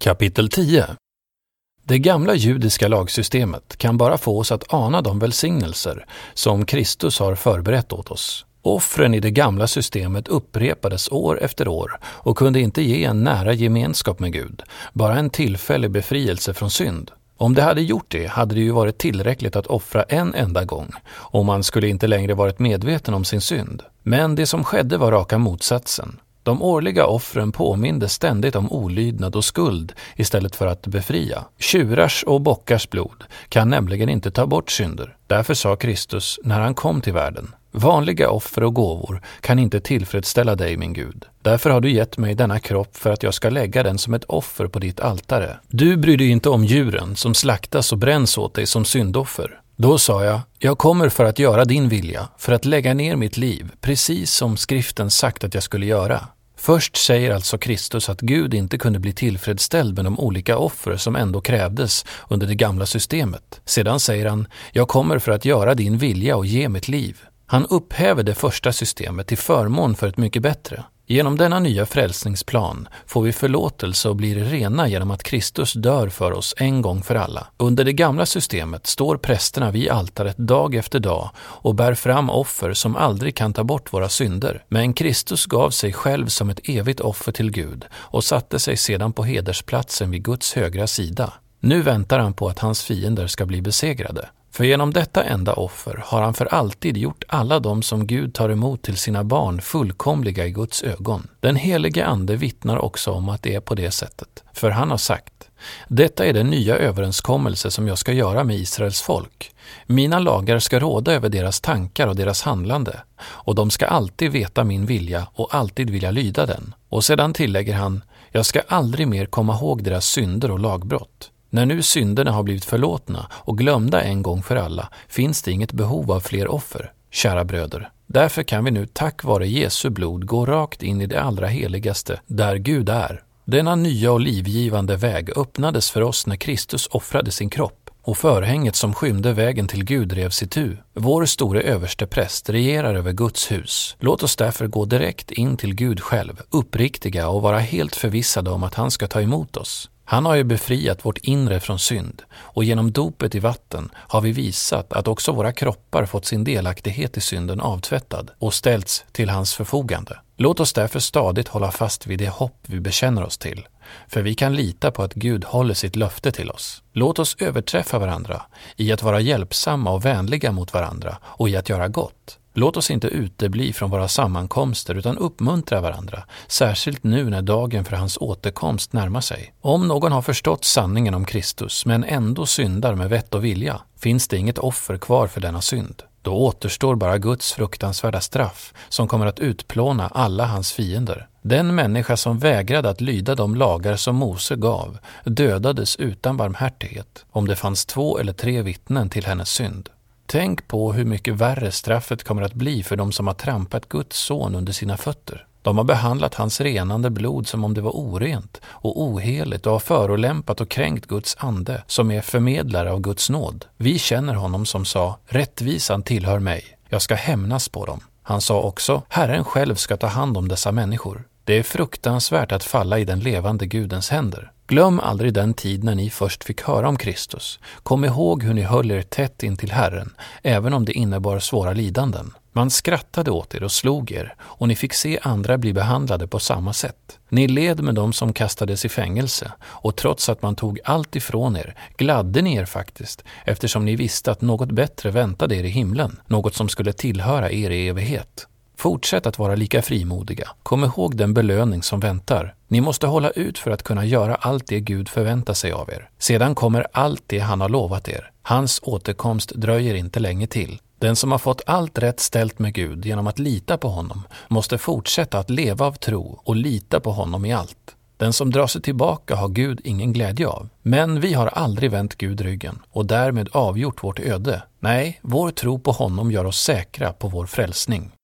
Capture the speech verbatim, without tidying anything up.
Kapitel tio. Det gamla judiska lagsystemet kan bara få oss att ana de välsignelser som Kristus har förberett åt oss. Offren i det gamla systemet upprepades år efter år och kunde inte ge en nära gemenskap med Gud, bara en tillfällig befrielse från synd. Om det hade gjort det hade det ju varit tillräckligt att offra en enda gång och man skulle inte längre varit medveten om sin synd. Men det som skedde var raka motsatsen. De årliga offren påminde ständigt om olydnad och skuld istället för att befria. Tjurars och bockars blod kan nämligen inte ta bort synder. Därför sa Kristus när han kom till världen: vanliga offer och gåvor kan inte tillfredsställa dig, min Gud. Därför har du gett mig denna kropp för att jag ska lägga den som ett offer på ditt altare. Du bryr dig inte om djuren som slaktas och bränns åt dig som syndoffer. Då sa jag, jag kommer för att göra din vilja, för att lägga ner mitt liv, precis som skriften sagt att jag skulle göra. Först säger alltså Kristus att Gud inte kunde bli tillfredsställd med de olika offer som ändå krävdes under det gamla systemet. Sedan säger han, jag kommer för att göra din vilja och ge mitt liv. Han upphäver det första systemet till förmån för ett mycket bättre. Genom denna nya frälsningsplan får vi förlåtelse och blir rena genom att Kristus dör för oss en gång för alla. Under det gamla systemet står prästerna vid altaret dag efter dag och bär fram offer som aldrig kan ta bort våra synder. Men Kristus gav sig själv som ett evigt offer till Gud och satte sig sedan på hedersplatsen vid Guds högra sida. Nu väntar han på att hans fiender ska bli besegrade. För genom detta enda offer har han för alltid gjort alla de som Gud tar emot till sina barn fullkomliga i Guds ögon. Den helige ande vittnar också om att det är på det sättet. För han har sagt, detta är den nya överenskommelse som jag ska göra med Israels folk. Mina lagar ska råda över deras tankar och deras handlande, och de ska alltid veta min vilja och alltid vilja lyda den. Och sedan tillägger han, jag ska aldrig mer komma ihåg deras synder och lagbrott. När nu synderna har blivit förlåtna och glömda en gång för alla finns det inget behov av fler offer, kära bröder. Därför kan vi nu tack vare Jesu blod gå rakt in i det allra heligaste, där Gud är. Denna nya och livgivande väg öppnades för oss när Kristus offrade sin kropp och förhänget som skymde vägen till Gud revs itu. Vår store överste präst regerar över Guds hus. Låt oss därför gå direkt in till Gud själv, uppriktiga och vara helt förvissade om att han ska ta emot oss. Han har ju befriat vårt inre från synd och genom dopet i vatten har vi visat att också våra kroppar fått sin delaktighet i synden avtvättad och ställts till hans förfogande. Låt oss därför stadigt hålla fast vid det hopp vi bekänner oss till, för vi kan lita på att Gud håller sitt löfte till oss. Låt oss överträffa varandra i att vara hjälpsamma och vänliga mot varandra och i att göra gott. Låt oss inte utebli från våra sammankomster utan uppmuntra varandra, särskilt nu när dagen för hans återkomst närmar sig. Om någon har förstått sanningen om Kristus men ändå syndar med vett och vilja, finns det inget offer kvar för denna synd. Då återstår bara Guds fruktansvärda straff som kommer att utplåna alla hans fiender. Den människa som vägrade att lyda de lagar som Mose gav dödades utan barmhärtighet om det fanns två eller tre vittnen till hennes synd. Tänk på hur mycket värre straffet kommer att bli för de som har trampat Guds son under sina fötter. De har behandlat hans renande blod som om det var orent och oheligt och har förolämpat och kränkt Guds ande som är förmedlare av Guds nåd. Vi känner honom som sa, rättvisan tillhör mig, jag ska hämnas på dem. Han sa också, Herren själv ska ta hand om dessa människor. Det är fruktansvärt att falla i den levande Gudens händer. Glöm aldrig den tid när ni först fick höra om Kristus. Kom ihåg hur ni höll er tätt in till Herren, även om det innebar svåra lidanden. Man skrattade åt er och slog er, och ni fick se andra bli behandlade på samma sätt. Ni led med dem som kastades i fängelse, och trots att man tog allt ifrån er, gladde ni er faktiskt, eftersom ni visste att något bättre väntade er i himlen, något som skulle tillhöra er i evighet. Fortsätt att vara lika frimodiga. Kom ihåg den belöning som väntar. Ni måste hålla ut för att kunna göra allt det Gud förväntar sig av er. Sedan kommer allt det han har lovat er. Hans återkomst dröjer inte länge till. Den som har fått allt rätt ställt med Gud genom att lita på honom måste fortsätta att leva av tro och lita på honom i allt. Den som drar sig tillbaka har Gud ingen glädje av. Men vi har aldrig vänt Gud ryggen och därmed avgjort vårt öde. Nej, vår tro på honom gör oss säkra på vår frälsning.